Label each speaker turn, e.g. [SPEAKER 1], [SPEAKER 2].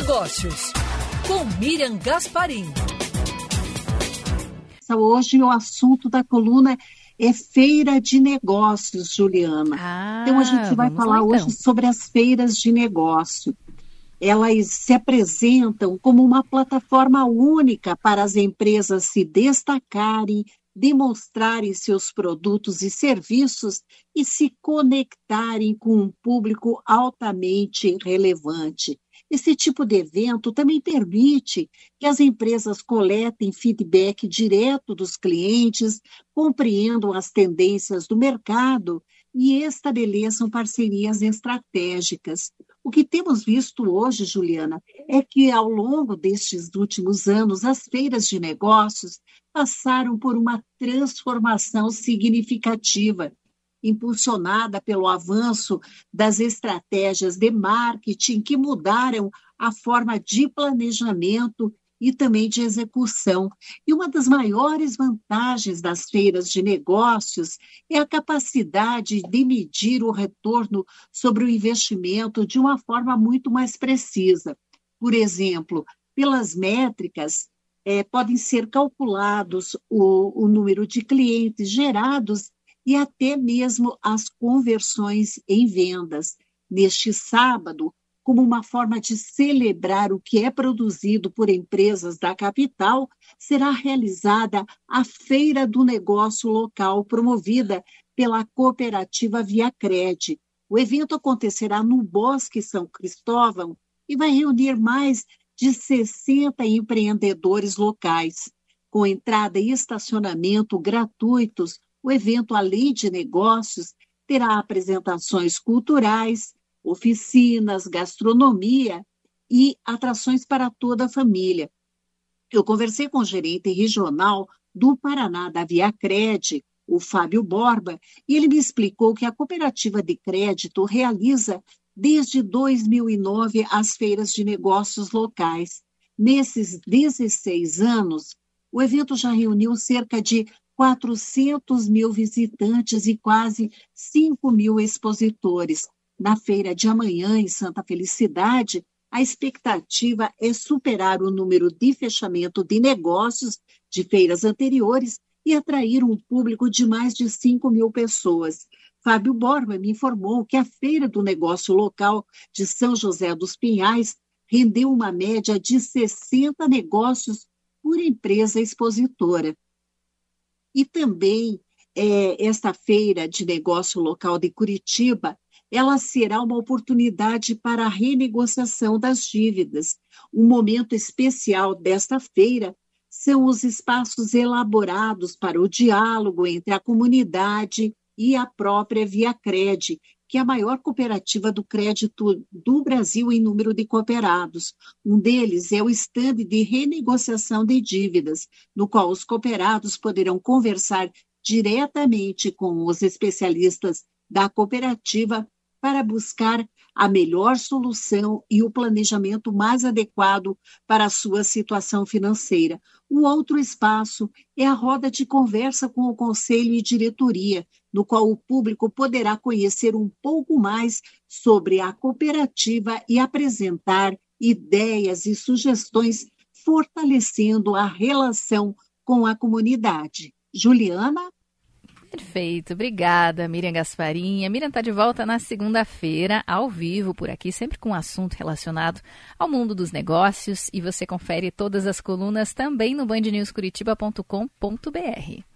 [SPEAKER 1] Negócios, com Miriam Gasparim.
[SPEAKER 2] Hoje o assunto da coluna é feira de negócios, Juliana. Então a gente vai falar hoje sobre as feiras de negócio. Elas se apresentam como uma plataforma única para as empresas se destacarem, demonstrarem seus produtos e serviços e se conectarem com um público altamente relevante. Esse tipo de evento também permite que as empresas coletem feedback direto dos clientes, compreendam as tendências do mercado e estabeleçam parcerias estratégicas. O que temos visto hoje, Juliana, é que ao longo destes últimos anos, as feiras de negócios passaram por uma transformação significativa, impulsionada pelo avanço das estratégias de marketing que mudaram a forma de planejamento e também de execução. E uma das maiores vantagens das feiras de negócios é a capacidade de medir o retorno sobre o investimento de uma forma muito mais precisa. Por exemplo, pelas métricas, podem ser calculados o número de clientes gerados e até mesmo as conversões em vendas. Neste sábado, como uma forma de celebrar o que é produzido por empresas da capital, será realizada a Feira do Negócio Local, promovida pela cooperativa Viacred. O evento acontecerá no Bosque São Cristóvão e vai reunir mais de 60 empreendedores locais. Com entrada e estacionamento gratuitos, o evento, além de negócios, terá apresentações culturais, oficinas, gastronomia e atrações para toda a família. Eu conversei com o gerente regional do Paraná da Viacred, o Fábio Borba, e ele me explicou que a cooperativa de crédito realiza desde 2009 as feiras de negócios locais. Nesses 16 anos, o evento já reuniu cerca de 400 mil visitantes e quase 5 mil expositores. Na feira de amanhã, em Santa Felicidade, a expectativa é superar o número de fechamento de negócios de feiras anteriores e atrair um público de mais de 5 mil pessoas. Fábio Borba me informou que a Feira do Negócio Local de São José dos Pinhais rendeu uma média de 60 negócios por empresa expositora. E também esta Feira de Negócio Local de Curitiba, ela será uma oportunidade para a renegociação das dívidas. Um momento especial desta feira são os espaços elaborados para o diálogo entre a comunidade e a própria Viacred, que é a maior cooperativa do crédito do Brasil em número de cooperados. Um deles é o estande de renegociação de dívidas, no qual os cooperados poderão conversar diretamente com os especialistas da cooperativa para buscar a melhor solução e o planejamento mais adequado para a sua situação financeira. Um outro espaço é a roda de conversa com o conselho e diretoria, no qual o público poderá conhecer um pouco mais sobre a cooperativa e apresentar ideias e sugestões, fortalecendo a relação com a comunidade. Juliana?
[SPEAKER 3] Perfeito, obrigada, Miriam Gasparim. A Miriam está de volta na segunda-feira, ao vivo, por aqui, sempre com um assunto relacionado ao mundo dos negócios. E você confere todas as colunas também no bandnewscuritiba.com.br.